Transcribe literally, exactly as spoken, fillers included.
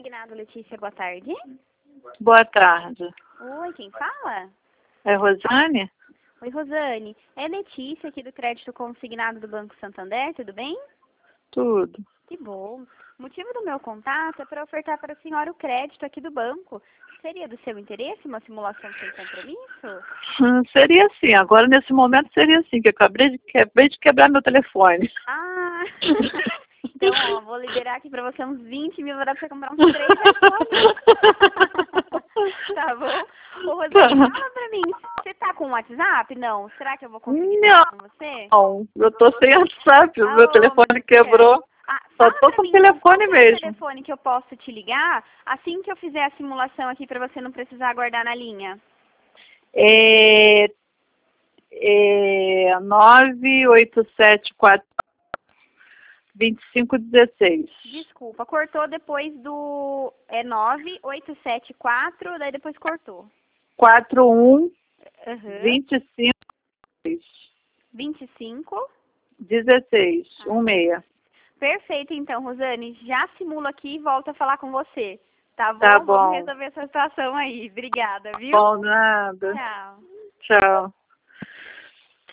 Consignado, Letícia, boa tarde. Boa tarde. Oi, quem fala? É Rosane? Oi, Rosane. É Letícia aqui do Crédito Consignado do Banco Santander, tudo bem? Tudo. Que bom. O motivo do meu contato é para ofertar para a senhora o crédito aqui do banco. Seria do seu interesse uma simulação sem compromisso? Hum, seria assim, agora nesse momento seria assim, que eu acabei de, acabei de quebrar meu telefone. Ah, então ó, vou liberar aqui para você uns vinte mil para você comprar uns três iPhones. Tá bom? Ô, Rosane, fala pra mim, você tá com o WhatsApp? Não. Será que eu vou conseguir Não, falar com você? não, eu tô sem WhatsApp, o Ah, meu ô, telefone meu quebrou. Ah, Só fala tô pra com mim, o então, qual telefone que é o mesmo. telefone que eu posso te ligar assim que eu fizer a simulação aqui pra você não precisar aguardar na linha? É, é nove oito sete quatro, dois cinco um seis. Desculpa, cortou depois do... É nove oito sete quatro, daí depois cortou. quatro um Uhum. vinte e cinco vinte e cinco. dezesseis, Ah, um seis. perfeito, então, Rosane. Já simula aqui e volto a falar com você. Tá bom? Tá Vamos bom. resolver essa situação aí. Obrigada, viu? Bom, nada. Tchau. Tchau.